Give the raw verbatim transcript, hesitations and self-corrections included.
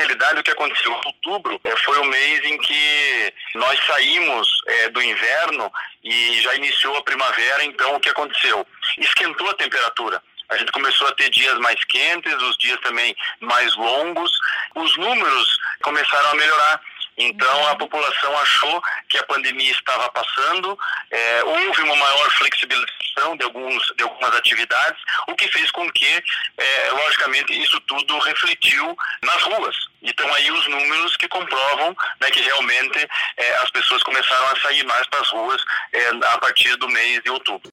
realidade, o que aconteceu em outubro é, foi o mês em que nós saímos é, do inverno e já iniciou a primavera. Então, o que aconteceu? Esquentou a temperatura. A gente começou a ter dias mais quentes, os dias também mais longos. Os números começaram a melhorar. Então, a população achou que a pandemia estava passando, é, houve uma maior flexibilização de, alguns, de algumas atividades, o que fez com que, é, logicamente, isso tudo refletiu nas ruas. Então, aí os números que comprovam, né, que realmente é, as pessoas começaram a sair mais para as ruas é, a partir do mês de outubro.